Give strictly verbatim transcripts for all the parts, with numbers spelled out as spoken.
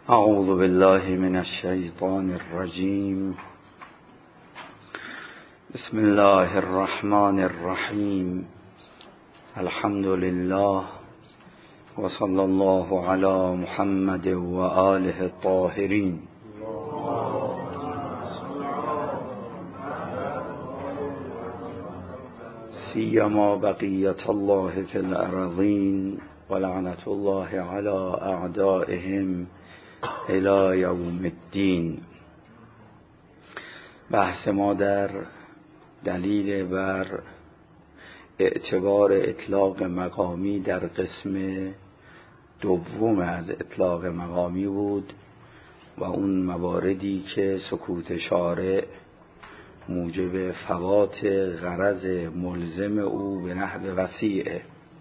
اعوذ بالله من الشیطان الرجیم. بسم الله الرحمن الرحیم. الحمد لله و صلی الله علی محمد و آله الطاهرین. سیما بقیت الله فی الارضین و لعنت الله علی اعدائهم الی یوم الدین. بحث ما در دلیل بر اعتبار اطلاق مقامی در قسم دوم از اطلاق مقامی بود و اون مواردی که سکوت شارع موجب فوات غرض ملزم او به نحو وسیعه.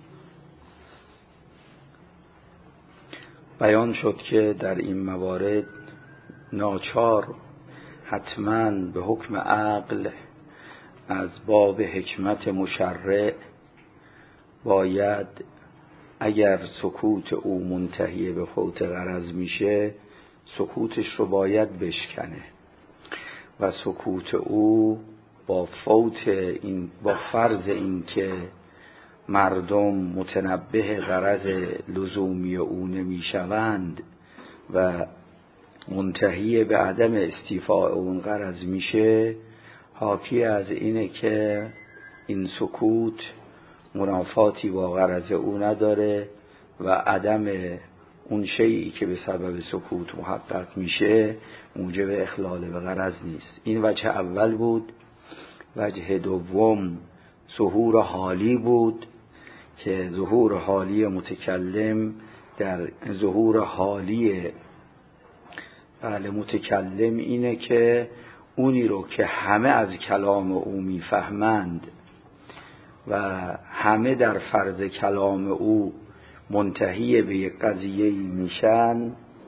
بیان شد که در این موارد ناچار حتماً به حکم عقل از باب حکمت مشرع باید اگر سکوت او منتهی به فوت غرض میشه سکوتش رو باید بشکنه و سکوت او با فوت این با فرض این که مردم متنبه غرض لزومی او نمیشوند و منتهی به عدم استیفاء اون غرض میشه، حاکی از اینه که این سکوت منافاتی با غرض او نداره و عدم اون شیئی که به سبب سکوت محقق میشه موجب اخلال به غرض نیست. این وجه اول بود. وجه دوم ظهور حالی بود که ظهور حالی متکلم در ظهور حالی بله متکلم اینه که اونی رو که همه از کلام او میفهمند و همه در فرض کلام او منتهی به یک قضیه میشن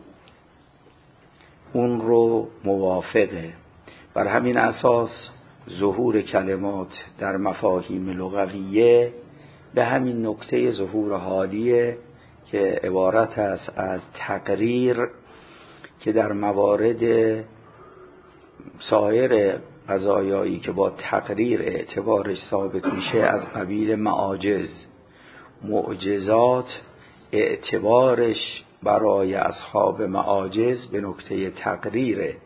اون رو موافقه. بر همین اساس ظهور کلمات در مفاهیم لغویه به همین نکته ظهور حالیه که عبارت است از تقریر که در موارد سایر قضایایی که با تقریر اعتبارش ثابت میشه از قبیل معاجز. معجزات اعتبارش برای اصحاب معاجز به نکته تقریره.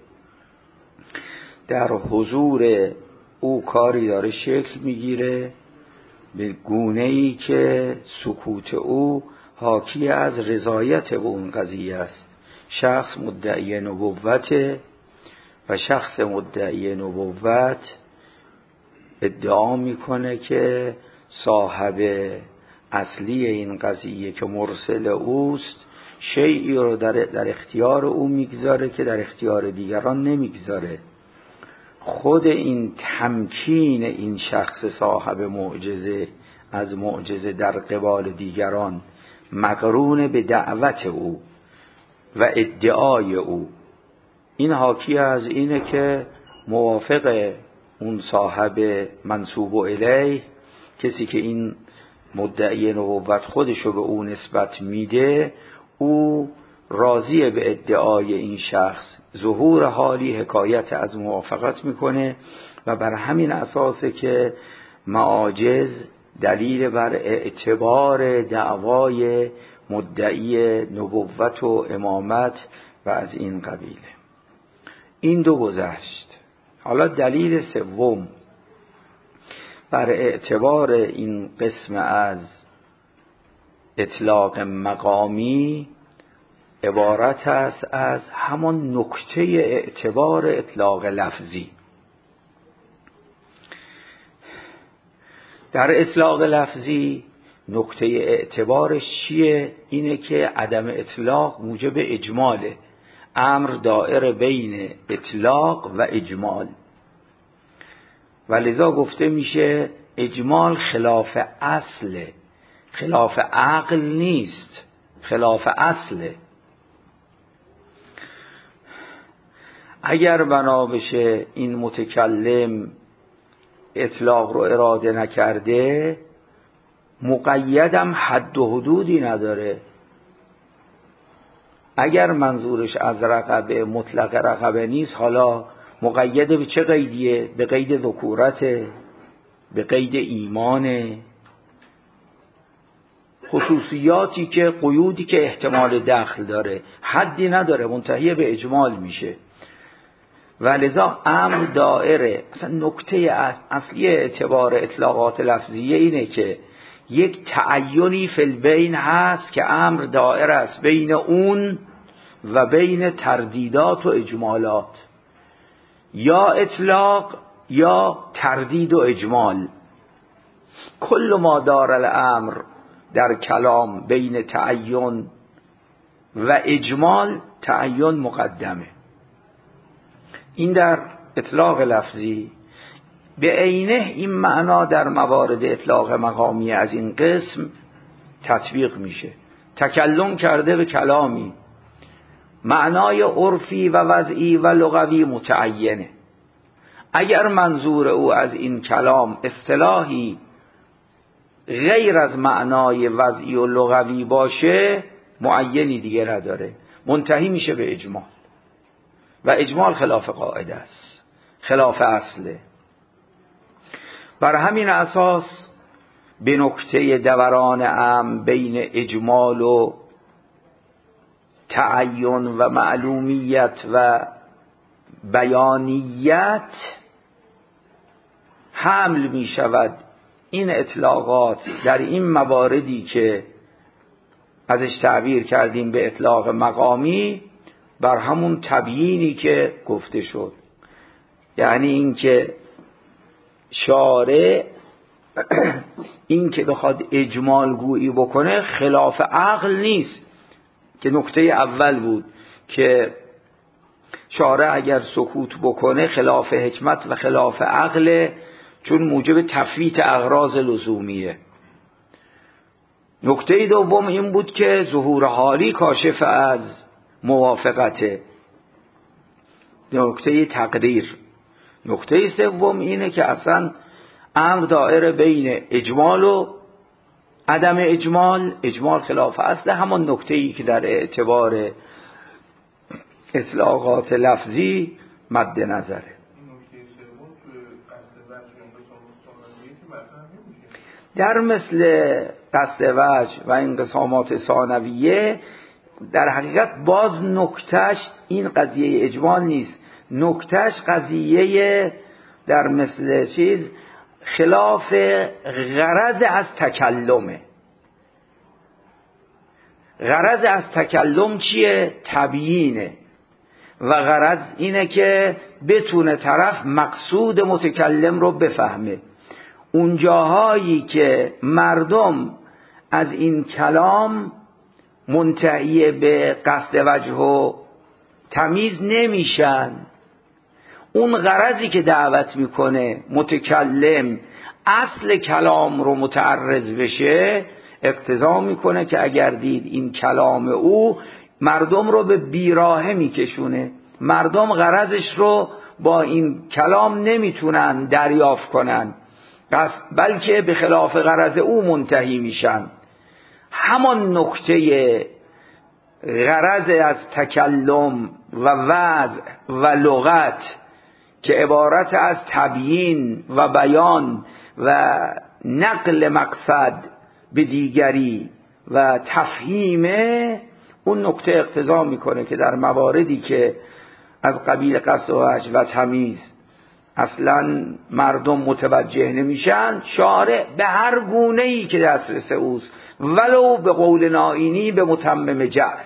در حضور او کاری داره شکل میگیره به گونه‌ای که سکوت او حاکی از رضایت به اون قضیه است. شخص مدعی نبوت و شخص مدعی نبوت ادعا میکنه که صاحب اصلی این قضیه که مرسل اوست شیئی رو در, در اختیار او میگذاره که در اختیار دیگران نمیگذاره. خود این تمکین این شخص صاحب معجزه از معجزه در قبال دیگران مقرون به دعوت او و ادعای او، این حاکی از اینه که موافق اون صاحب منسوب الیه، کسی که این مدعی نبوت خودشو به او نسبت میده، او راضی به ادعای این شخص. ظهور حالی حکایت از موافقت میکنه و بر همین اساسه که معاجز دلیل بر اعتبار دعوای مدعی نبوت و امامت و از این قبیله. این دو گذشت. حالا دلیل سوم بر اعتبار این قسم از اطلاق مقامی عبارت است از همان نکته اعتبار اطلاق لفظی. در اطلاق لفظی نکته اعتبارش چیه؟ اینه که عدم اطلاق موجب اجماله. امر دائر بین اطلاق و اجمال و لذا گفته میشه اجمال خلاف اصله، خلاف عقل نیست، خلاف اصله. اگر بنا بشه این متکلم اطلاق رو اراده نکرده مقیدم حد و حدودی نداره. اگر منظورش از رقبه مطلق رقبه نیست، حالا مقیده به چه قیدیه؟ به قید ذکورته، به قید ایمانه، خصوصیاتی که قیودی که احتمال دخل داره، حدی نداره، منتهی به اجمال میشه. ولذا امر دائره. اصلا نکته اصلی اعتبار اطلاقات لفظیه اینه که یک تعینی فی البین هست که امر دائره است بین اون و بین تردیدات و اجمالات، یا اطلاق یا تردید و اجمال. کل ما دار الامر در کلام بین تعین و اجمال، تعین مقدمه. این در اطلاق لفظی. به عینه این معنا در موارد اطلاق مقامی از این قسم تطبیق میشه. تکلم کرده به کلامی، معنای عرفی و وضعی و لغوی متعینه. اگر منظور او از این کلام اصطلاحی غیر از معنای وضعی و لغوی باشه، معینی دیگه نداره، منتهی میشه به اجمال. و اجمال خلاف قاعده است، خلاف اصله. بر همین اساس به نکته دوران امر بین اجمال و تعین و معلومیت و بیانیت حمل می شود این اطلاقات در این مواردی که ازش تعبیر کردیم به اطلاق مقامی، بر همون تبیینی که گفته شد. یعنی این که شارع این که بخواد اجمال گویی بکنه خلاف عقل نیست، که نکته اول بود که شارع اگر سکوت بکنه خلاف حکمت و خلاف عقل، چون موجب تفویت اغراض لزومیه. نکته دوم این بود که ظهور حالی کاشف از موافقته، نکته تقدیر. نکته سوم اینه که اصلا امر دائره بین اجمال و عدم اجمال، اجمال خلاف اصل. همان نکته‌ای که در اعتبار اطلاقات لفظی مد نظره. در مثل قصد وجه و انقسامات ثانویه در حقیقت باز نکتهش این قضیه اجمال نیست، نکتهش قضیه در مثل چیز خلاف غرض از تکلمه. غرض از تکلم چیه؟ تبیینه. و غرض اینه که بتونه طرف مقصود متکلم رو بفهمه. اون جاهایی که مردم از این کلام منتهی به قصد وجه و تمیز نمیشن، اون غرضی که دعوت میکنه متکلم اصل کلام رو متعرض بشه، اقتضا میکنه که اگر دید این کلام او مردم رو به بیراهه میکشونه، مردم غرضش رو با این کلام نمیتونن دریافت کنن، بلکه به خلاف غرض او منتهی میشن. همان نکته غرض از تکلم و وضع و لغت که عبارت از تبیین و بیان و نقل مقصد به دیگری و تفهیمه، اون نکته اقتضا میکنه که در مواردی که از قبیل قصد و وجه و تمیز اصلا مردم متوجه نمیشن، شارع به هر گونه‌ای که دسترس اوست ولو به قول نائینی به متمم جعل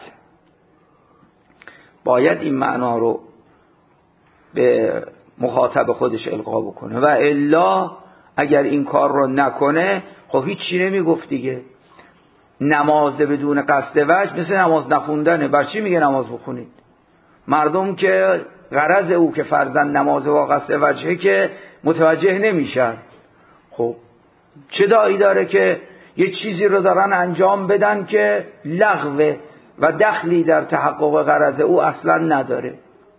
باید این معنا رو به مخاطب خودش القا بکنه، و الا اگر این کار رو نکنه خب هیچ چی نمیگفت دیگه. نماز بدون قصد وجه مثل نماز نخوندنه. بر چی میگه نماز بخونید؟ مردم که غرض او که فرضاً نماز با قصد وجهه که متوجه نمیشن، خب چه داعی داره که یه چیزی رو دارن انجام بدن که لغوه و دخلی در تحقق غرض او اصلا نداره.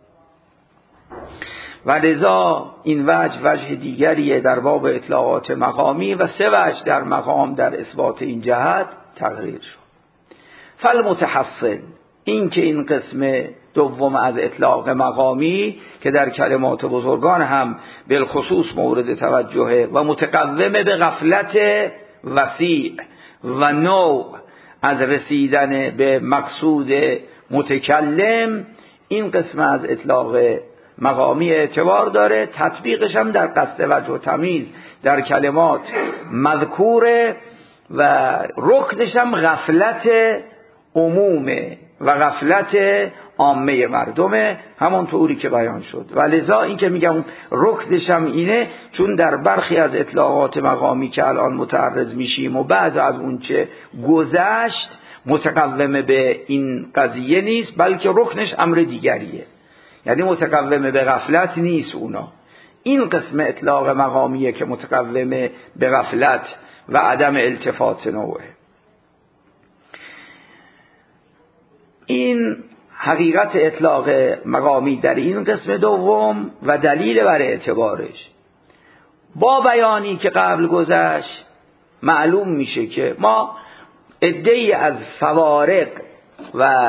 و لذا این وجه وجه دیگریه در باب اطلاقات مقامی و سه وجه در مقام در اثبات این جهت تقریر شد. فالمتحصل، این که این قسم دوم از اطلاق مقامی که در کلمات بزرگان هم بالخصوص مورد توجهه و متقوم به غفلت وسیع و نوع از رسیدن به مقصود متکلم، این قسم از اطلاق مقامی اعتبار داره. تطبیقش هم در قصد وجه و تمیز در کلمات مذکوره و رکنش هم غفلت عمومه و غفلت عامه مردمه، همون طوری که بیان شد. و لذا این که میگم رکنش هم اینه، چون در برخی از اطلاقات مقامی که الان متعرض میشیم و بعض از اون چه گذشت متقوم به این قضیه نیست، بلکه رکنش امر دیگریه، یعنی متقوم به غفلت نیست اونا. این قسم اطلاق مقامیه که متقوم به غفلت و عدم التفات نوعه. این حقیقت اطلاق مقامی در این قسم دوم و دلیل بر اعتبارش. با بیانی که قبل گذشت معلوم میشه که ما عده‌ای از فوارق و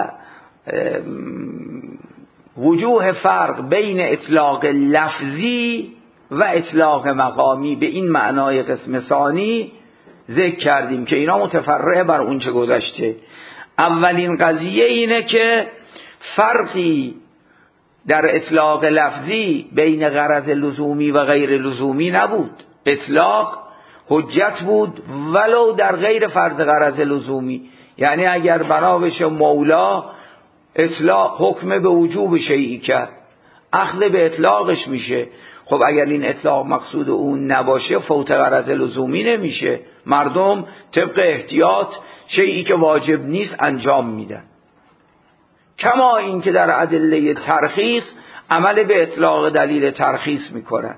وجوه فرق بین اطلاق لفظی و اطلاق مقامی به این معنای قسم ثانی ذکر کردیم که اینا متفرع بر اون چه گذشته. اولین قضیه اینه که فرقی در اطلاق لفظی بین غرض لزومی و غیر لزومی نبود. اطلاق حجت بود ولو در غیر فرض غرض لزومی، یعنی اگر بنا بشه مولا اطلاق حکم به وجوب شیئی کرد، اخذ به اطلاقش میشه. خب اگر این اطلاق مقصود اون نباشه فوت غرض لزومی نمیشه، مردم طبق احتیاط شیئی که واجب نیست انجام میدن. کما این که در ادله ترخیص عمل به اطلاق دلیل ترخیص میکنن.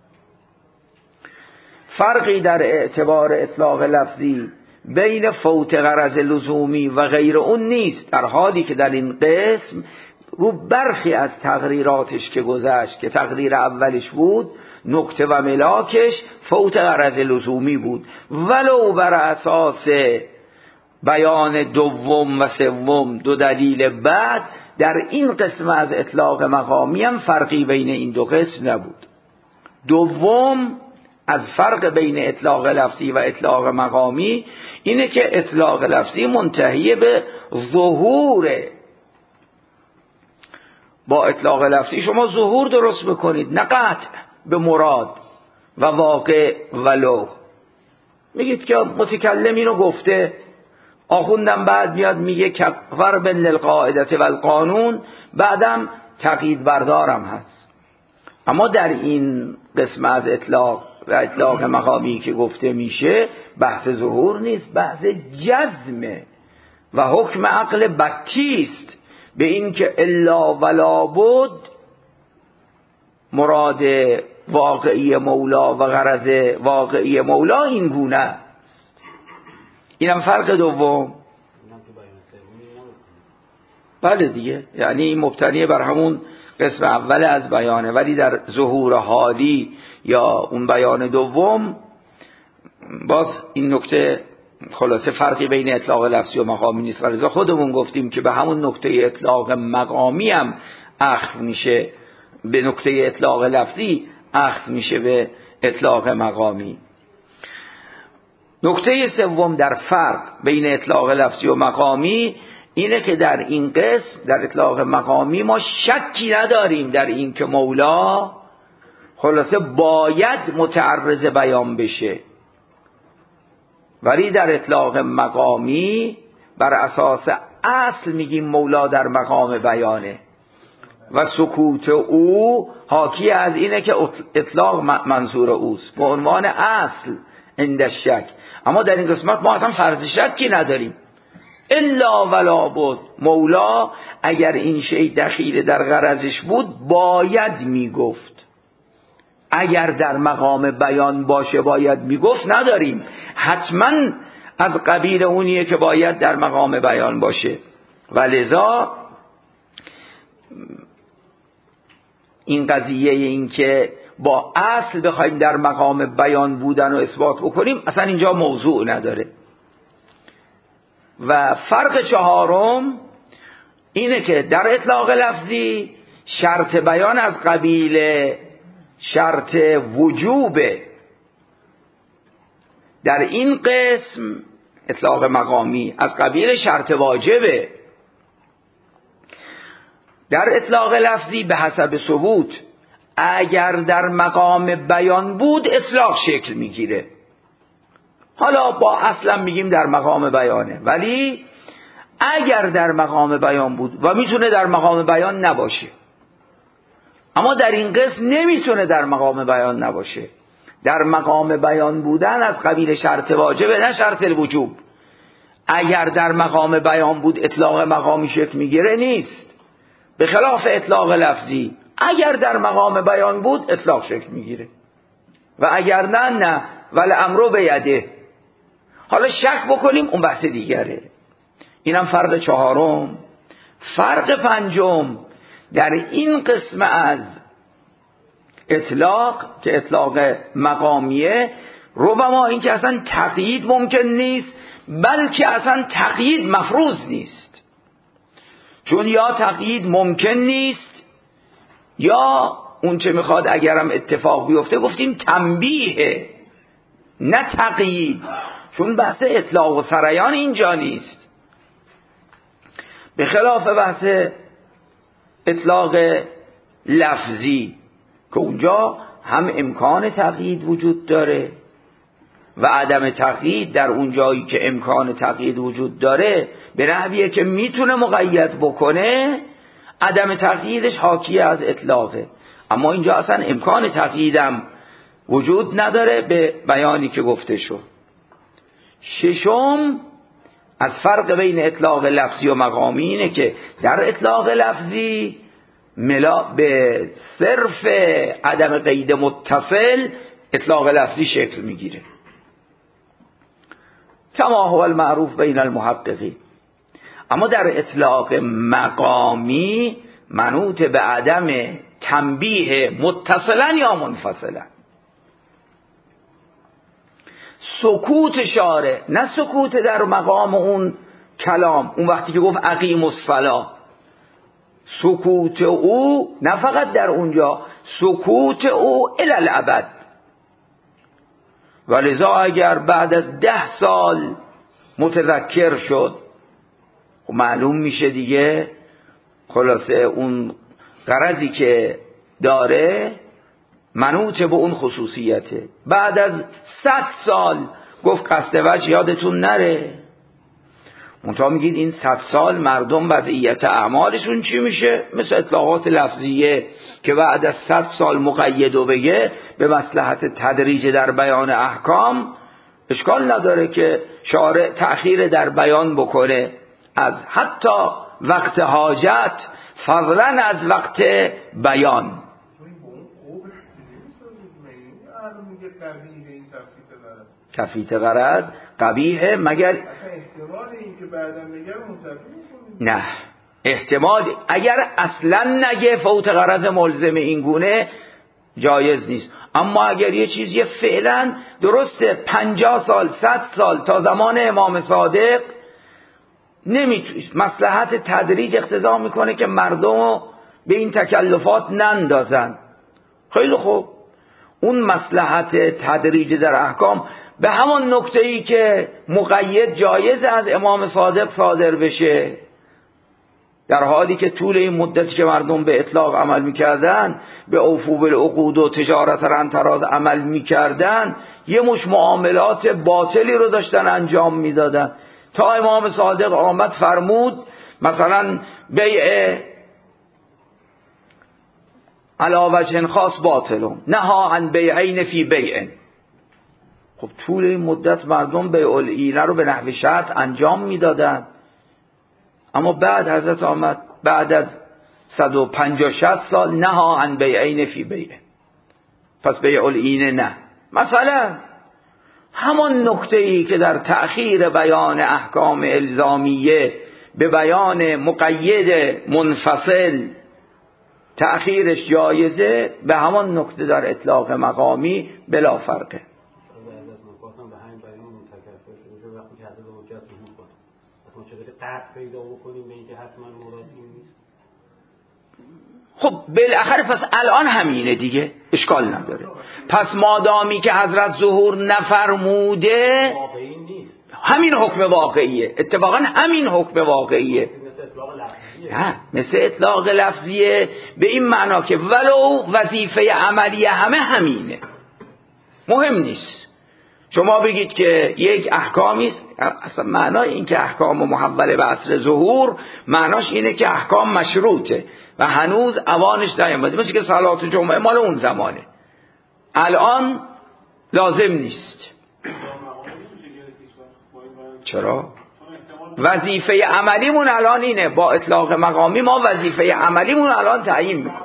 فرقی در اعتبار اطلاق لفظی بین فوت غرض لزومی و غیر اون نیست، در حالی که در این قسم رو برخی از تقریراتش که گذشت که تقریر اولش بود نکته و ملاکش فوت غرض لزومی بود، ولو بر اساس بیان دوم و سوم دو دلیل بعد در این قسم از اطلاق مقامی هم فرقی بین این دو قسم نبود. دوم از فرق بین اطلاق لفظی و اطلاق مقامی اینه که اطلاق لفظی منتهی به ظهوره. با اطلاق لفظی شما ظهور درست بکنید، نه قطع به مراد و واقع ولو. میگید که متکلم اینو گفته، آخوندم بعد میاد میگه کفر بن القاعده و القانون، بعدم تقیید بردارم هست. اما در این قسم از اطلاق و اطلاق مقامی که گفته میشه بحث ظهور نیست، بحث جزمه و حکم عقل بکیست به این که الا ولا بود مراد واقعی مولا و غرض واقعی مولا این گونه است. اینم فرق دوم. بله دیگه، یعنی این مبتنی بر همون قسم اول از بیانه، ولی در ظهور حالی یا اون بیان دوم باز این نکته خلاصه فرقی بین اطلاق لفظی و مقامی نیست. و لذا خودمون گفتیم که به همون نکته اطلاق مقامی هم اخذ میشه، به نکته اطلاق لفظی اخذ میشه به اطلاق مقامی. نکته سوم در فرق بین اطلاق لفظی و مقامی اینه که در این قسم در اطلاق مقامی ما شکی نداریم در این که مولا خلاصه باید متعرض بیان بشه، ولی در اطلاق مقامی بر اساس اصل میگیم مولا در مقام بیانه و سکوت او حاکی از اینه که اطلاق منظور اوست به عنوان اصل عند شک. اما در این قسمت ما اصلا فرض شکی نداریم. الا ولا بود مولا اگر این شی دخیل در غرضش بود باید میگفت، اگر در مقام بیان باشه باید میگفت نداریم، حتما از قبیل اونیه که باید در مقام بیان باشه. و لذا این قضیه این که با اصل بخوایم در مقام بیان بودن و اثبات بکنیم اصلا اینجا موضوع نداره. و فرق چهارم اینه که در اطلاق لفظی شرط بیان از قبیل شرط وجوبه، در این قسم اطلاق مقامی از قبیل شرط واجبه. در اطلاق لفظی به حسب ثبوت اگر در مقام بیان بود اطلاق شکل میگیره. حالا با اصلا میگیم در مقام بیانه، ولی اگر در مقام بیان بود و میتونه در مقام بیان نباشه، اما در این قسم نمیتونه در مقام بیان نباشه. در مقام بیان بودن از قبیل شرط واجبه نه شرط الوجوب. اگر در مقام بیان بود اطلاق مقامی شکل میگیره نیست، به خلاف اطلاق لفظی اگر در مقام بیان بود اطلاق شکل میگیره و اگر نه نه ولی امرو بیده. حالا شک بکنیم اون بحث دیگره. اینم فرق چهارم. فرق پنجم در این قسم از اطلاق که اطلاق مقامیه، ربما این که اصلا تقیید ممکن نیست، بلکه اصلا تقیید مفروض نیست. چون یا تقیید ممکن نیست یا اون چه میخواد اگرم اتفاق بیفته گفتیم تنبیه نه تقیید، چون بحث اطلاق و سریان اینجا نیست. به خلاف بحث اطلاق لفظی که اونجا هم امکان تقیید وجود داره و عدم تقیید در اون جایی که امکان تقیید وجود داره به نحویه که میتونه مقید بکنه، عدم تقییدش حاکی از اطلاقه. اما اینجا اصلا امکان تقییدم وجود نداره به بیانی که گفته شد. ششم از فرق بین اطلاق لفظی و مقامی اینه که در اطلاق لفظی ملا به صرف عدم قید متصل اطلاق لفظی شکل میگیره کما هو المعروف بین المحققین. اما در اطلاق مقامی منوط به عدم تنبیه متصلا یا منفصلا. سکوت شارع نه سکوت در مقام اون کلام، اون وقتی که گفت اقیم الصلاة، سکوت او نه فقط در اونجا، سکوت او الی الابد. ولذا اگر بعد از ده سال متذکر شد خب معلوم میشه دیگه خلاصه اون غرضی که داره منوط به اون خصوصیته. بعد از صد سال گفت قصد وجه یادتون نره. منتها میگید این صد سال مردم وضعیت اعمالشون چی میشه؟ مثل اطلاقات لفظیه که بعد از صد سال مقید و بگه به مصلحت تدریج در بیان احکام اشکال نداره که شارع تأخیر در بیان بکنه از حتی وقت حاجت فضلا از وقت بیان. تفیت غرض قبیحه مگر احتمال این که بعداً بگه نه احتمال اگر اصلا نگه فوت غرض ملزم این گونه جایز نیست. اما اگر یه چیزی فعلا درسته پنجاه سال صد سال تا زمان امام صادق نمیتونه، مصلحت تدریج اقتضا میکنه که مردم به این تکلفات نندازن، خیلی خوب اون مصلحت تدریج در احکام به همان نکته‌ای که مقید جایز از امام صادق صادر بشه، در حالی که طول این مدتی که مردم به اطلاق عمل میکردن به اوفو بالعقود و تجارت رنتراز عمل میکردن یه مش معاملات باطلی رو داشتن انجام میدادن تا امام صادق آمد فرمود مثلا بیع علی وجه خاص باطلون نها عن بیعین فی بیعن. خب طول این مدت مردم بیع العینه رو به نحو شرط انجام میدادن، اما بعد حضرت آمد بعد از صد و پنجاه شصت سال نها عن بیعین فی بیعن، پس بیع العینه نه. مثلا همان نکته‌ای که در تأخیر بیان احکام الزامیه به بیان مقید منفصل تأخیرش جایزه، به همان نکته در اطلاق مقامی بلا فرقه. قطع پیدا بکنیم به اینکه حتما مراد این نیست. خب بالاخره پس الان همینه دیگه، اشکال نداره. پس مادامی که حضرت ظهور نفرموده واقعی نیست، همین حکم واقعیه. اتفاقا همین حکم واقعیه، مثل اطلاق لفظیه. نه مثل اطلاق لفظیه به این معنا که ولو وظیفه عملی همه همینه، مهم نیست. شما بگید که یک احکامی است، اصلا معنای این که احکام محول به عصر ظهور معناش اینه که احکام مشروطه و هنوز اوانش نیامده، مثل که صلات جمعه مال اون زمانه، الان لازم نیست. چرا؟ وظیفه عملیمون الان اینه، با اطلاق مقامی ما وظیفه عملیمون الان تعیین میکنه.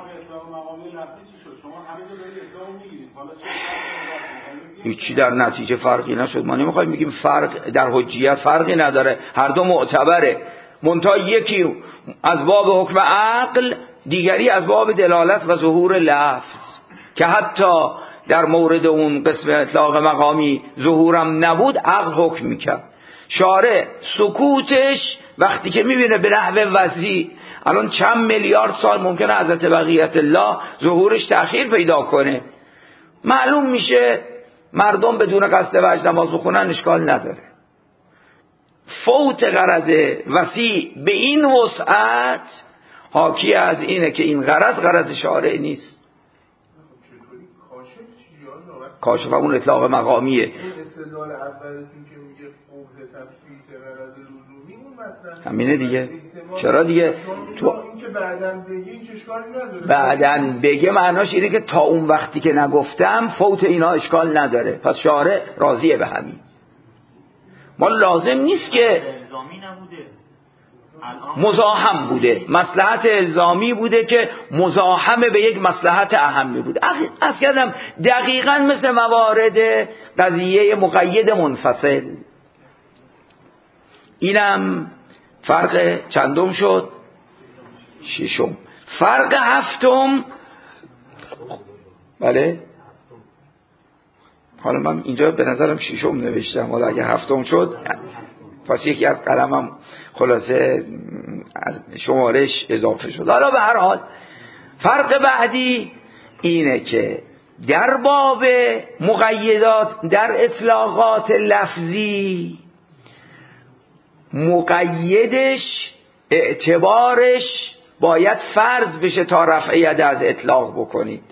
هیچی در نتیجه فرقی نشد. ما نمیخوایم بگیم فرق در حجیت فرقی نداره، هر دو معتبره، منتها یکی از باب حکم عقل، دیگری از باب دلالت و ظهور لفظ، که حتی در مورد اون قسم اطلاق مقامی ظهورم نبود عقل حکم میکرد. شارع سکوتش وقتی که میبینه به نحو وضعی الان چند میلیارد سال ممکنه حضرت بقیت الله ظهورش تأخیر پیدا کنه، معلوم میشه مردم بدون قصد وجه نماز بخونن، اشکال نداره. فوت غرض وسیع به این وسعت حاکی از اینه که این غرض غرض شارع نیست. کاشف همون اطلاق مقامیه. این استدلال اولتون که میگه قبح تفسیر غرض لزومی اون مطلب همینه دیگه. چرا دیگه؟ تو این که بعدن بگی هیچ اشکالی نداره. بعدن بگه معناش اینه که تا اون وقتی که نگفتم فوت اینا اشکال نداره، پس شارع راضیه به همین. ما لازم نیست که الزامی نبوده، مزاحم بوده، مصلحت الزامی بوده که مزاحم به یک مصلحت اهمی بوده. از کردم دقیقاً مثل موارد قضیه مقید منفصل. اینم فرق چندم شد؟ ششم. فرق هفتم، بله حالا من اینجا به نظرم ششم نوشتم، حالا اگه هفتم شد پس یکی از قلمم خلاصه از شمارش اضافه شد. حالا به هر حال فرق بعدی اینه که در باب مقیدات، در اطلاقات لفظی، مقیدش اعتبارش باید فرض بشه تا رفع ید از اطلاق بکنید.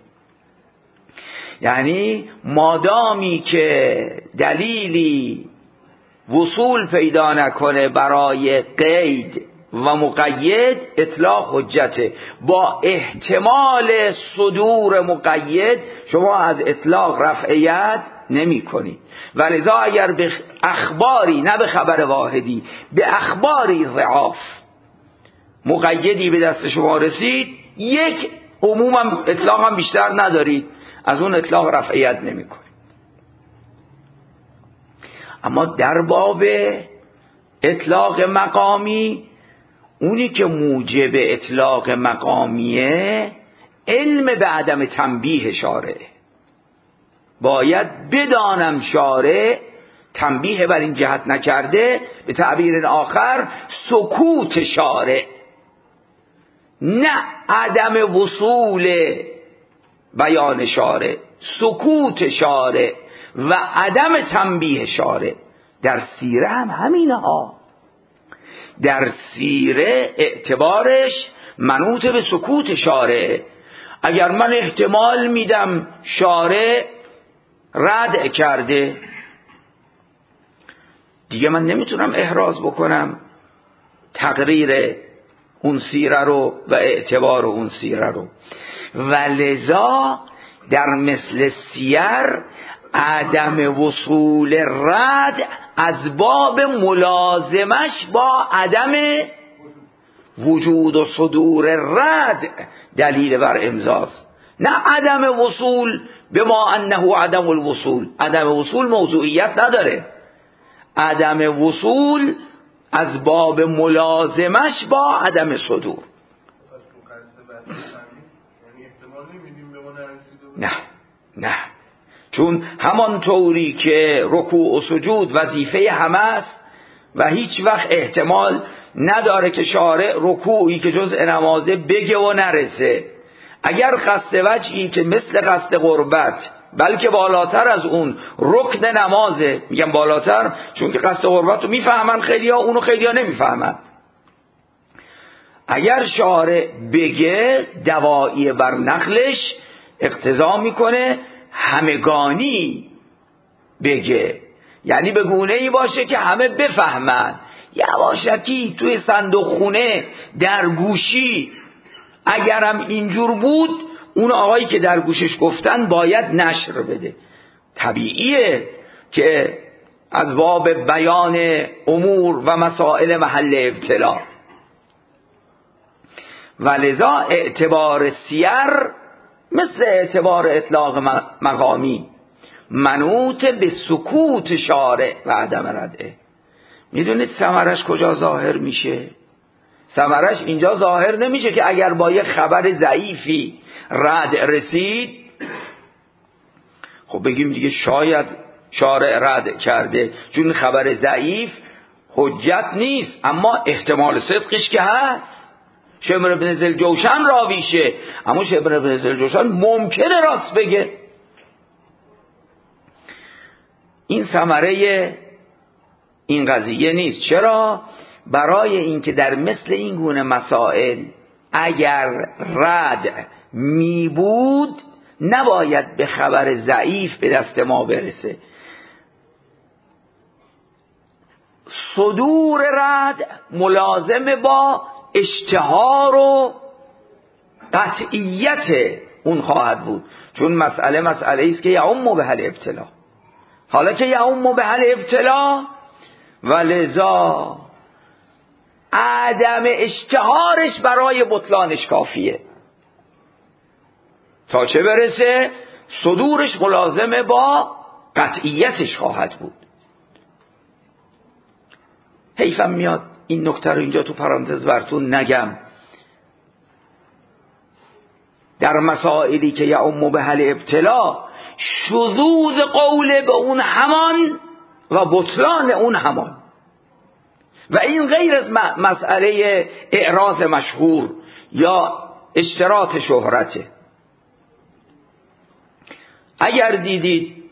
یعنی مادامی که دلیلی وصول پیدا نکنه برای قید و مقید، اطلاق حجته. با احتمال صدور مقید شما از اطلاق رفع ید نمی کنید. ولذا اگر به اخباری، نه به خبر واحدی، به اخباری ضعاف مقیدی به دست شما رسید، یک عموما اطلاق هم بیشتر ندارید، از اون اطلاق رفع ید نمی کنید. اما در باب اطلاق مقامی، اونی که موجب اطلاق مقامیه علم به عدم تنبیه شارع. باید بدانم شارع تنبیه بر این جهت نکرده، به تعبیر آخر سکوت شارع، نه عدم وصول بیان شارع، سکوت شارع و عدم تنبیه شارع. در سیره هم همینه ها. در سیره اعتبارش منوط به سکوت شارع. اگر من احتمال میدم شارع رد کرده، دیگه من نمیتونم احراز بکنم تقریر اون سیره رو و اعتبار اون سیره رو. ولذا در مثل سیر عدم وصول رد از باب ملازمش با عدم وجود و صدور رد دلیل بر امضاست، نه عدم وصول به ما انه عدم الوصول. عدم وصول موضوعیت نداره، عدم وصول از باب ملازمش با عدم صدور. نه نه، چون همان طوری که رکوع و سجود وظیفه همه است، و هیچ وقت احتمال نداره که شارع رکوعی که جزء نمازه بگه و نرسه. اگر قصد وجهی که مثل قصد قربت بلکه بالاتر از اون رکن نمازه، میگم بالاتر چون که قصد قربت رو میفهمن خیلی ها، اونو خیلی ها نمیفهمن. اگر شارع بگه دوایی بر نقلش اقتضا میکنه همگانی بگه، یعنی به گونه ای باشه که همه بفهمن. یواشکی توی صندوق خونه در گوشی اگرم اینجور بود، اون آقایی که در گوشش گفتن باید نشر بده. طبیعیه که از باب بیان امور و مسائل محل ابتلا، ولذا اعتبار سیر مثل اعتبار اطلاق مقامی منوط به سکوت شارع و عدم ردعه. میدونید ثمرش کجا ظاهر میشه؟ ثمرش اینجا ظاهر نمیشه که اگر با یه خبر ضعیفی رد رسید، خب بگیم دیگه شاید شارع رد کرده چون خبر ضعیف حجت نیست، اما احتمال صدقش که هست. شمر بن ذوالجوشن راویشه، اما شمر بن ذوالجوشن ممکنه راست بگه. این ثمره این قضیه نیست. چرا؟ برای اینکه در مثل این گونه مسائل اگر رد می بود نباید به خبر ضعیف به دست ما برسه. صدور رد ملازم با اشتهار و قطعیت اون خواهد بود، چون مسئله مسئله است که یعم به حل ابتلا. حالا که یعم به حل ابتلا، ولذا عدم اشتهارش برای بطلانش کافیه تا چه برسه صدورش ملازمه با قطعیتش خواهد بود. حیفم میاد این نکته رو اینجا تو پرانتز براتون نگم. در مسائلی که یعم به حل ابتلا شذوذ قول به اون همان و بطلان اون همان، و این غیر از مسئله اعراض مشهور یا اشتراط شهرته. اگر دیدید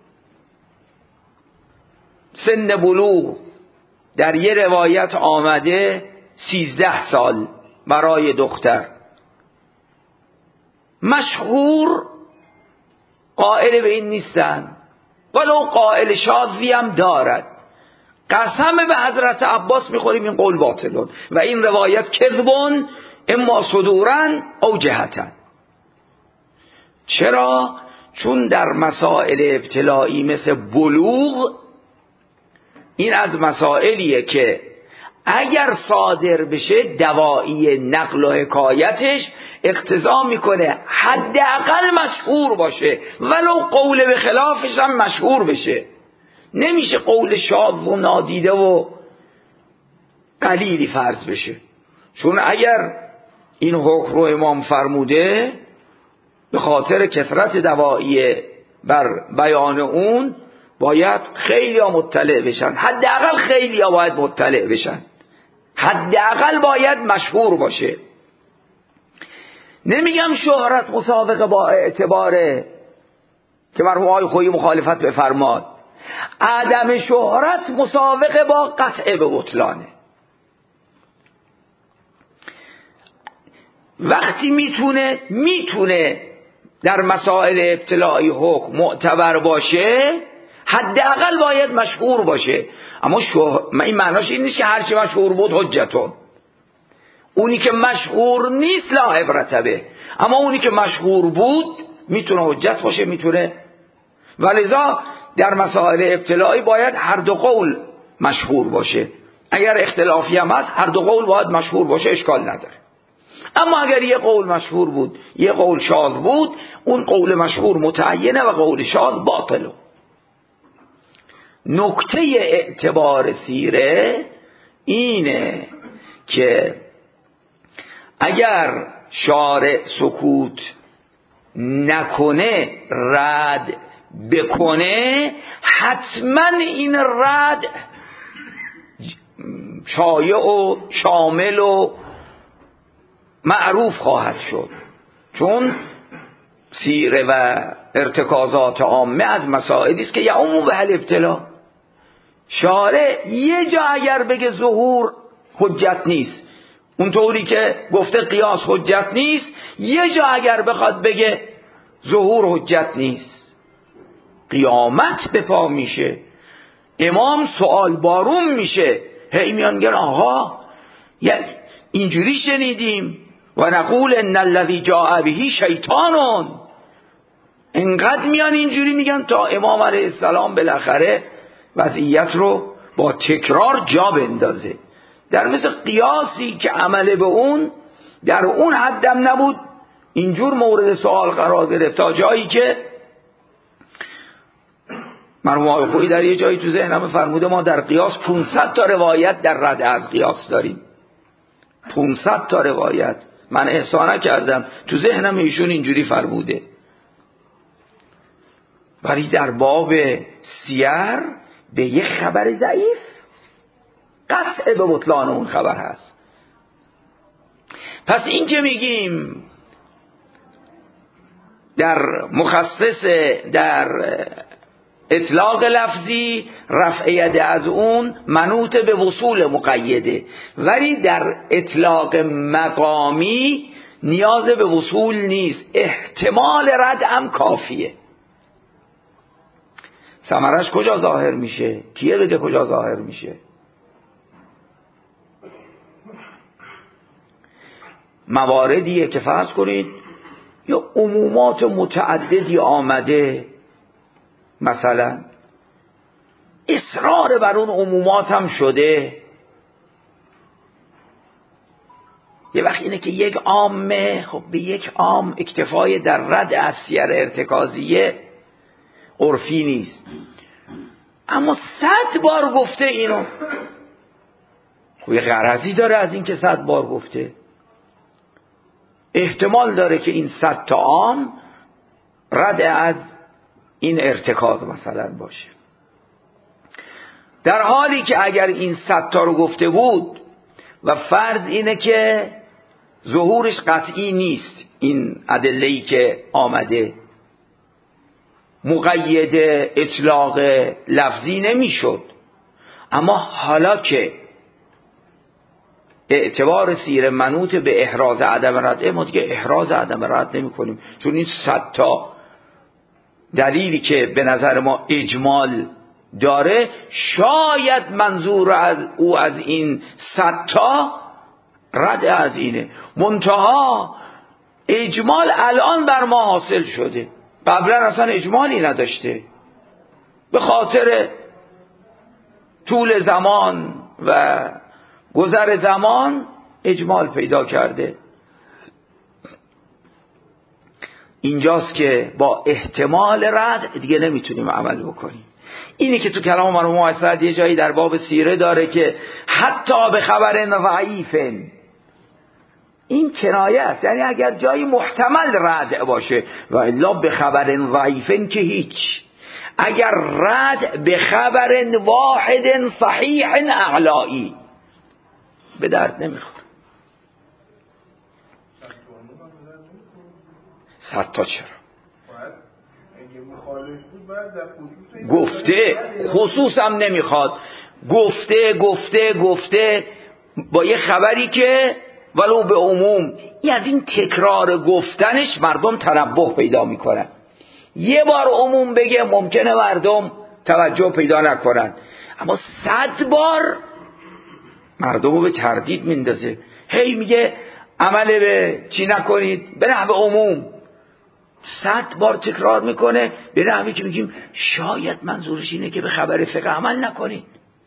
سن بلوغ در یه روایت آمده سیزده سال برای دختر، مشهور قائل به این نیستن، ولو قائل شاذی هم دارد، قسم به حضرت عباس میخوریم این قول باطلون و این روایت کذبون اما صدورن او جهتن. چرا؟ چون در مسائل ابتلایی مثل بلوغ این از مسائلیه که اگر صادر بشه دوایی نقل و حکایتش اقتضا میکنه حداقل مشهور باشه، ولو قول به خلافش هم مشهور بشه. نمیشه قول شاذ و نادیده و قلیلی فرض بشه، چون اگر این حکم رو امام فرموده به خاطر کثرت دوایی بر بیان اون باید خیلی ها مطلع بشن، حداقل خیلی ها باید مطلع بشن، حداقل باید مشهور باشه. نمیگم شهرت مسابقه با اعتباره که مرحوم آقای خویی مخالفت بفرماد، عدم شهرت مسابقه با قطع به بطلانه. وقتی میتونه میتونه در مسائل ابتلاعی حکم معتبر باشه حداقل باید مشهور باشه، اما شه... این معناش این نیست که هرچی مشهور بود حجتون. اونی که مشهور نیست لا عبرت به، اما اونی که مشهور بود میتونه حجت باشه، میتونه. ولذا در مسائل ابتلاعی باید هر دو قول مشهور باشه. اگر اختلافی هم هست هر دو قول باید مشهور باشه، اشکال نداره. اما اگر یه قول مشهور بود یه قول شاذ بود، اون قول مشهور متعینه و قول شاذ باطله. نکته اعتبار سیره اینه که اگر شارع سکوت نکنه رد بکنه، حتما این رد شایع و شامل و معروف خواهد شد، چون سیره و ارتکازات عامه از مسائلی است که یعم به الابتلا. شارع یه جا اگر بگه ظهور حجت نیست، اونطوری که گفته قیاس حجت نیست، یه جا اگر بخواد بگه ظهور حجت نیست، قیامت به پا میشه، امام سوال بارون میشه، هی میان گن آقا یعنی اینجوری شنیدیم و نقول ان الذی جاء به شیطانون، انقدر میان اینجوری میگن تا امام علیه السلام بالاخره وضعیت رو با تکرار جا بندازه. در مثل قیاسی که عمل به اون در اون حدم نبود، اینجور مورد سوال قرار گرفت تا جایی که مرحوم آقای خویی در یه جایی تو ذهنم فرموده ما در قیاس پانصد تا روایت در رد از قیاس داریم. پانصد تا روایت، من احسان کردم، تو ذهنم ایشون اینجوری فرموده. ولی در باب سیر به یه خبر ضعیف قطع به بطلان اون خبر هست. پس این که میگیم در مخصص در اطلاق لفظی رفع ید از اون منوط به وصول مقیده، ولی در اطلاق مقامی نیاز به وصول نیست، احتمال رد هم کافیه. ثمرش کجا ظاهر میشه؟ کیه بده کجا ظاهر میشه؟ مواردیه که فرض کنید یا عمومات متعددی آمده، مثلا اصرار بر اون عمومات هم شده. یه وقت اینه که یک عامه خب به یک عام اکتفای در رد از سیر ارتکازیه عرفی نیست، اما صد بار گفته اینو، خب یه غرضی داره از این که صد بار گفته، احتمال داره که این صد تا عام رد از این ارتکاز مثلا باشه، در حالی که اگر این صد تا رو گفته بود و فرض اینه که ظهورش قطعی نیست، این ادله‌ای که آمده مقید اطلاق لفظی نمیشد، اما حالا که اعتبار سیر منوط به احراز عدم رد، ما دیگه احراز عدم رد نمی کنیم، چون این صد تا دلیلی که به نظر ما اجمال داره، شاید منظور از او از این صد تا رد از اینه، منتها اجمال الان بر ما حاصل شده، قبلا اصلا اجمالی نداشته، به خاطر طول زمان و گذر زمان اجمال پیدا کرده. اینجاست که با احتمال رد دیگه نمیتونیم عمل بکنیم. اینی که تو کلام مرحوم اسد یه جایی در باب سیره داره که حتی به خبر ضعیف، این کنایه است، یعنی اگر جایی محتمل رد باشه، و الا به خبر ضعیف که هیچ. اگر رد به خبر واحد صحیح اعلایی به درد نمیخوره. صد تا چرا؟ گفته خصوص هم نمیخواد، گفته گفته گفته با یه خبری که ولو به عموم، این از این تکرار گفتنش مردم تنبه پیدا میکنن. یه بار عموم بگه ممکنه مردم توجه پیدا نکنن، اما صد بار مردم رو به تردید میندازه. هی میگه عمل به چی نکنید به نحو عموم، صد بار تکرار میکنه به نحوی که میگیم شاید منظورش اینه که به خبر فقه عمل نکنید.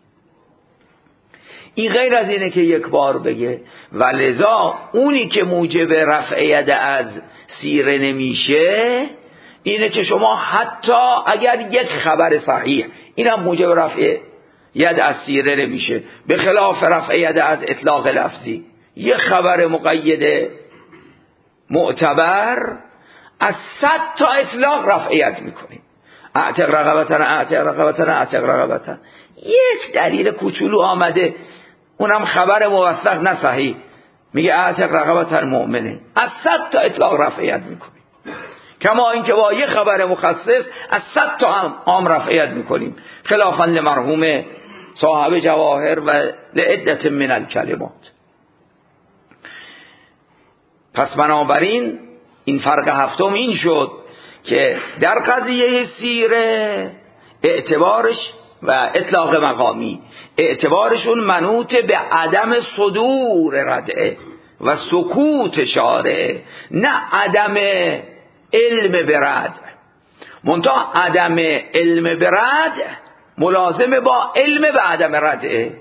این غیر از اینه که یک بار بگه، و لذا اونی که موجب رفع ید از سیره نمیشه اینه که شما حتی اگر یک خبر صحیح، اینم موجب رفع ید از سیره نمیشه، به خلاف رفع ید از اطلاق لفظی. یک خبر مقید معتبر از صد تا اطلاق رفع ید میکنیم، اعتق رقبتن اعتق رقبتن اعتق رقبتن. یک دلیل کوچولو آمده اونم خبر موثق نه صحیح، میگه اعتق رقبة المؤمنه، از صد تا اطلاق رفعیت میکنیم. کما اینکه با یه خبر مخصص از صد تا هم عام رفعیت میکنیم، خلافاً لمرحوم صاحب جواهر و لعدت من الکلمات. پس بنابراین این فرق هفتم این شد که در قضیه سیره اعتبارش و اطلاق مقامی اعتبارشون منوط به عدم صدور ردعه و سکوت شارع، نه عدم علم برد. منتها عدم علم برد ملازم با علم به عدم ردعه.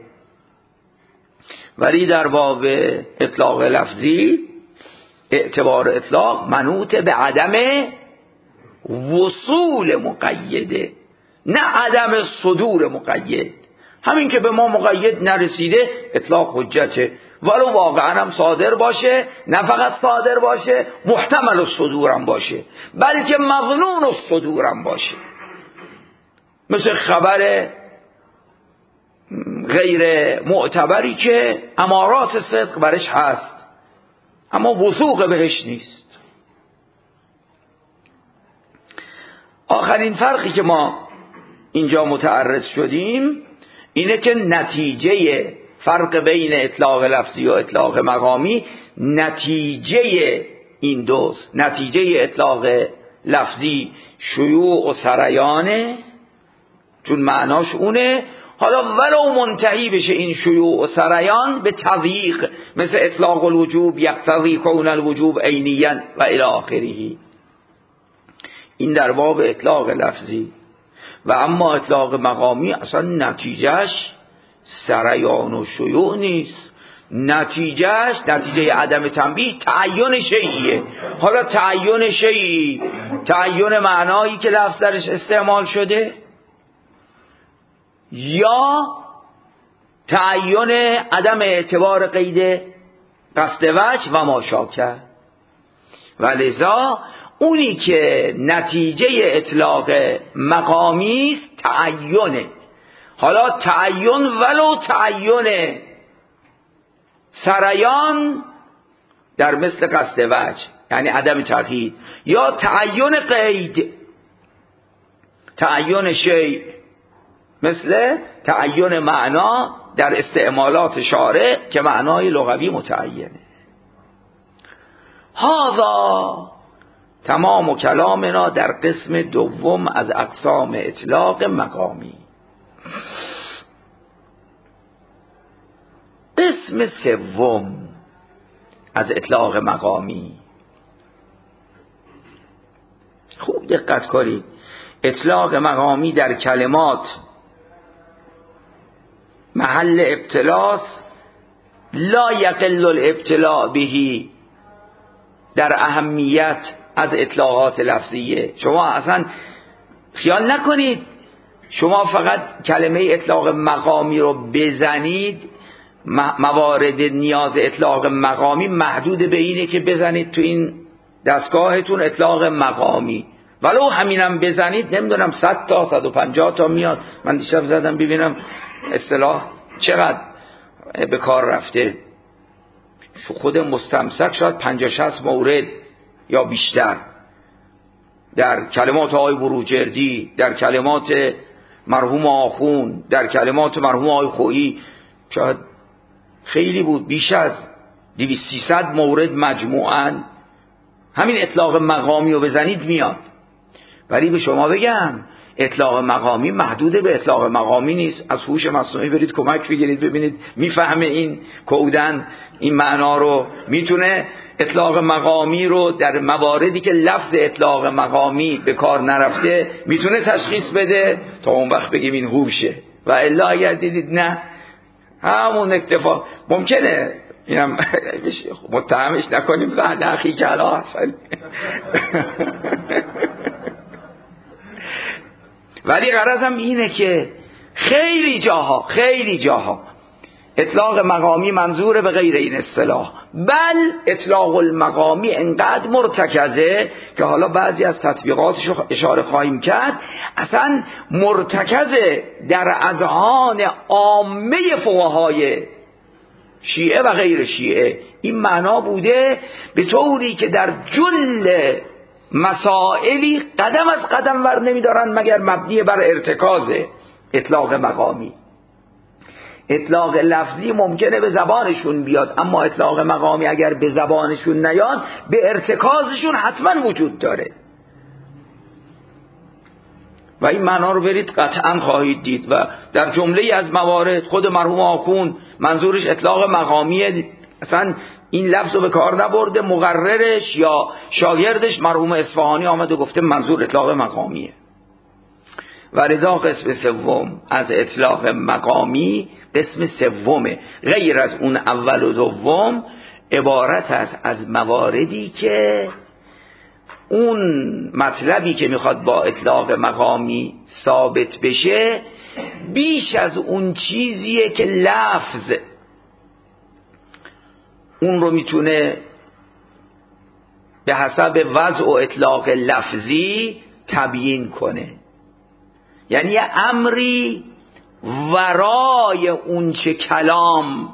ولی در باب اطلاق لفظی اعتبار اطلاق منوط به عدم وصول مقیده، نه عدم صدور مقید. همین که به ما مقید نرسیده اطلاق حجته، ولو واقعا هم صادر باشه، نه فقط صادر باشه، محتمل الصدور هم باشه، بلکه مظنون الصدور هم باشه. مثل خبر غیر معتبری که امارات صدق برش هست اما وثوق بهش نیست. آخرین فرقی که ما اینجا متعرض شدیم اینه که نتیجه فرق بین اطلاق لفظی و اطلاق مقامی، نتیجه این دوست، نتیجه اطلاق لفظی شیوع و سریانه، چون معناش اونه. حالا ولو منتهی بشه این شیوع و سریان به تضییق، مثل اطلاق الوجوب یقتضی کون الوجوب عینیا و الی آخره. این در باب اطلاق لفظی. و اما اطلاق مقامی اصلا نتیجهش سریان و شیوع نیست، نتیجهش نتیجه عدم تنبیه تعین شیئیه. حالا تعین شیئی، تعین معنایی که لفظ درش استعمال شده، یا تعین عدم اعتبار قید قصد وجه و ما شاکه. و لذا اونی که نتیجه اطلاق مقامی است تعینه. حالا تعین ولو تعین سریان در مثل قصد وجه یعنی عدم تقیید، یا تعین قید، تعین شیء مثل تعین معنا در استعمالات شارع که معنای لغوی متعینه. هذا تمام کلامنا در قسم دوم از اقسام اطلاق مقامی. قسم سوم از اطلاق مقامی، خوب دقت کنید. اطلاق مقامی در کلمات محل ابتلاس، لا یقل الابتلاء بهی در اهمیت از اطلاقات لفظیه. شما اصلا خیال نکنید شما فقط کلمه اطلاق مقامی رو بزنید، موارد نیاز اطلاق مقامی محدود به اینه که بزنید تو این دستگاهتون اطلاق مقامی، ولو همینم بزنید نمیدونم صد تا صد و پنجاه تا میاد. من دیشب زدم ببینم اصطلاح چقدر به کار رفته. خود مستمسک شاید پنجاه شصت مورد یا بیشتر در کلمات آقای بروجردی، در کلمات مرحوم آخون، در کلمات مرحوم آقای خویی، شاید خیلی بود، بیش از دویست سیصد مورد مجموعاً. همین اطلاق مقامی رو بزنید میاد. ولی به شما بگم اطلاق مقامی محدود به اطلاق مقامی نیست. از هوش مصنوعی برید کمک بگیرید ببینید میفهمه این کودن این معنا رو، میتونه اطلاق مقامی رو در مواردی که لفظ اطلاق مقامی به کار نرفته میتونه تشخیص بده. تا اون وقت بگیم این هوشه. و الا اگر دیدید نه همون اکتفا ممکنه اینم متهمش نکنیم بعد اخی کلا اصلا. ولی غرضم اینه که خیلی جاها خیلی جاها اطلاق مقامی منظور به غیر این اصطلاح، بل اطلاق المقامی انقدر مرتکزه که حالا بعضی از تطبیقاتش رو اشاره خواهیم کرد، اصلا مرتکزه در اذهان عامه فقهای شیعه و غیر شیعه. این معنا بوده به طوری که در جل مسائلی قدم از قدم ور نمیدارن مگر مبنی بر ارتکاز اطلاق مقامی. اطلاق لفظی ممکنه به زبانشون بیاد، اما اطلاق مقامی اگر به زبانشون نیاد به ارتکازشون حتما وجود داره و این معنا رو برید قطعا خواهید دید. و در جمله از موارد خود مرحوم آخوند منظورش اطلاق مقامیه، اصلا این لفظ رو به کار نبرده. مقررش یا شاگردش مرحوم اصفهانی آمد و گفته منظور اطلاق مقامیه. و لذا قسم سوم از اطلاق مقامی قسم سومه، غیر از اون اول و دوم عبارت است از مواردی که اون مطلبی که میخواد با اطلاق مقامی ثابت بشه بیش از اون چیزیه که لفظ اون رو میتونه به حسب وضع و اطلاق لفظی تبیین کنه. یعنی یه امری ورای اون چه کلام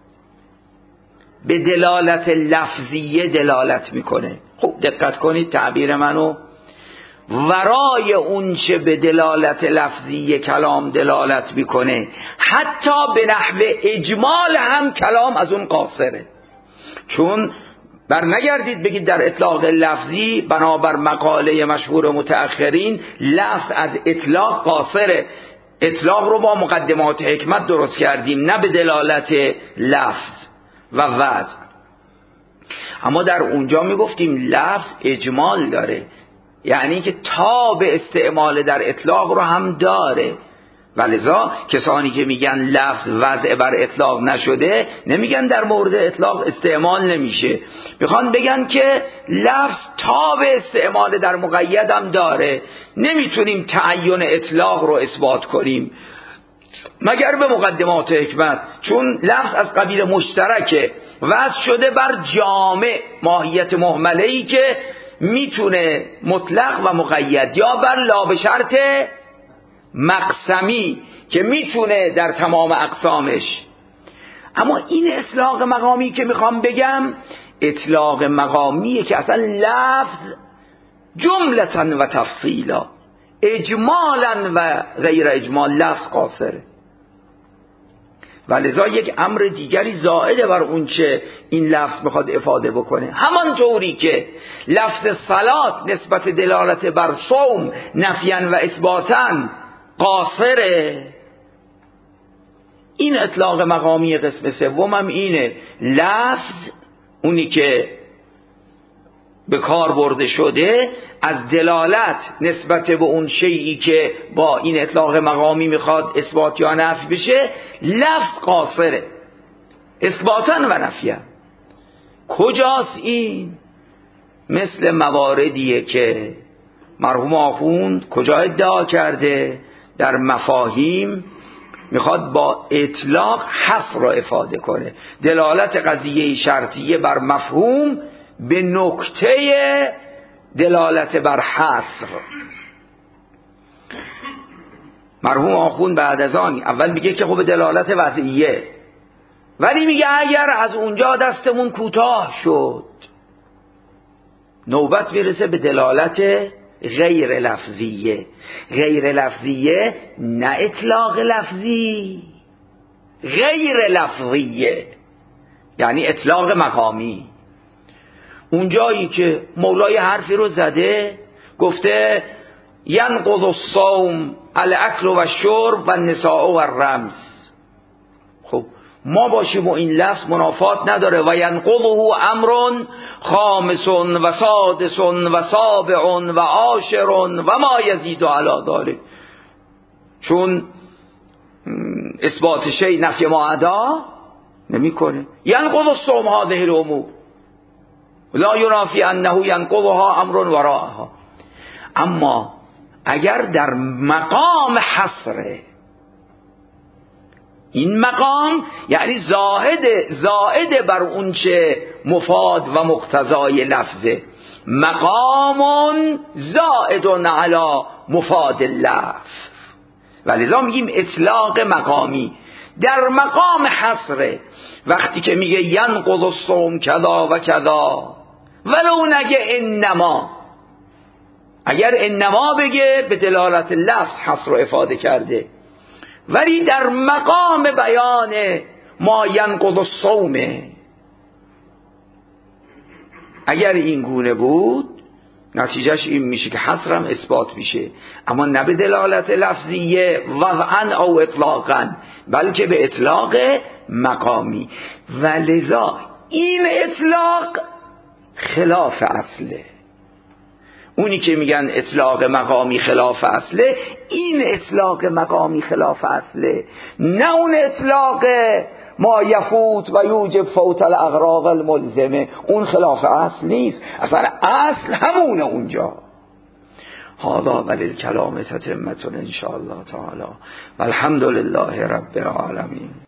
به دلالت لفظیه دلالت میکنه. خوب دقت کنید تعبیر منو، ورای اون چه به دلالت لفظیه کلام دلالت میکنه حتی به نحو اجمال هم کلام از اون قاصره. چون بر نگردید بگید در اطلاق لفظی بنابر مقاله مشهور متأخرین لفظ از اطلاق قاصره، اطلاق رو با مقدمات حکمت درست کردیم نه به دلالت لفظ و وضع. اما در اونجا میگفتیم لفظ اجمال داره، یعنی که تا به استعمال در اطلاق رو هم داره. ولذا کسانی که میگن لفظ وضع بر اطلاق نشده نمیگن در مورد اطلاق استعمال نمیشه، میخوان بگن که لفظ تا به استعمال در مقید هم داره. نمیتونیم تعین اطلاق رو اثبات کنیم مگر به مقدمات حکمت، چون لفظ از قبیل مشترکه وضع شده بر جامع ماهیت مهمله‌ای که میتونه مطلق و مقید، یا بر لا به شرط مقسمی که میتونه در تمام اقسامش. اما این اطلاق مقامی که میخوام بگم اطلاق مقامیه که اصلا لفظ جملتاً و تفصیلا اجمالاً و غیر اجمال لفظ قاصره. ولذا یک امر دیگری زائده بر اون چه این لفظ میخواد افاده بکنه. همان طوری که لفظ صلات نسبت دلالت بر صوم نفیاً و اثباتاً قاصره، این اطلاق مقامی قسم سوم هم اینه. لفظ اونی که به کار برده شده از دلالت نسبت به اون شیئی که با این اطلاق مقامی میخواد اثبات یا نفی بشه لفظ قاصره اثباتا و نفیا. کجاست این؟ مثل مواردیه که مرحوم آخوند کجا ادعا کرده در مفاهیم میخواد با اطلاق حصر را افاده کنه، دلالت قضیه شرطیه بر مفهوم به نکته دلالت بر حصر. مرحوم آخوند بعد از آن اول میگه که خب دلالت وضعیه، ولی میگه اگر از اونجا دستمون کوتاه شد نوبت میرسه به دلالت غیر لفظیه. غیر لفظیه نه اطلاق لفظی، غیر لفظیه یعنی اطلاق مقامی. اونجایی که مولای حرفی رو زده گفته ینقض الصوم الاکل و الشرب و النساء و الرمز، خب ما باشیم و این لفظ منافات نداره. و ینقضه امر خامس و سادس و سابع و عاشر و ما یزید علی ذلک، چون اثبات شیء نفی ما ادا نمیکنه. ینقض الصوم هذه الامور لا ینافی انه ینقضها امر وراءها. اما اگر در مقام حصره، این مقام یعنی زائد زائد بر اون چه مفاد و مقتضای لفظه، مقام زائد علی مفاد اللفظ، ولذا میگیم اطلاق مقامی. در مقام حصره. وقتی که میگه ینقض الصوم کذا و کذا، ولو نگه انما، اگر انما بگه به دلالت لفظ حصر رو افاده کرده، ولی در مقام بیان ما ینقض الصوم اگر این گونه بود نتیجهش این میشه که حصر هم اثبات میشه، اما نه به دلالت لفظیه وضعا او اطلاقا، بلکه به اطلاق مقامی. و لذا این اطلاق خلاف اصله. اونی که میگن اطلاق مقامی خلاف اصله، این اطلاق مقامی خلاف اصله، نه اون اطلاق ما یفوت و یوجب فوت الاغراض الملزمه، اون خلاف اصل نیست، اصلا اصل همونه اونجا. هذا وللکلام تتمة ان شاء الله تعالی والحمد لله رب العالمین.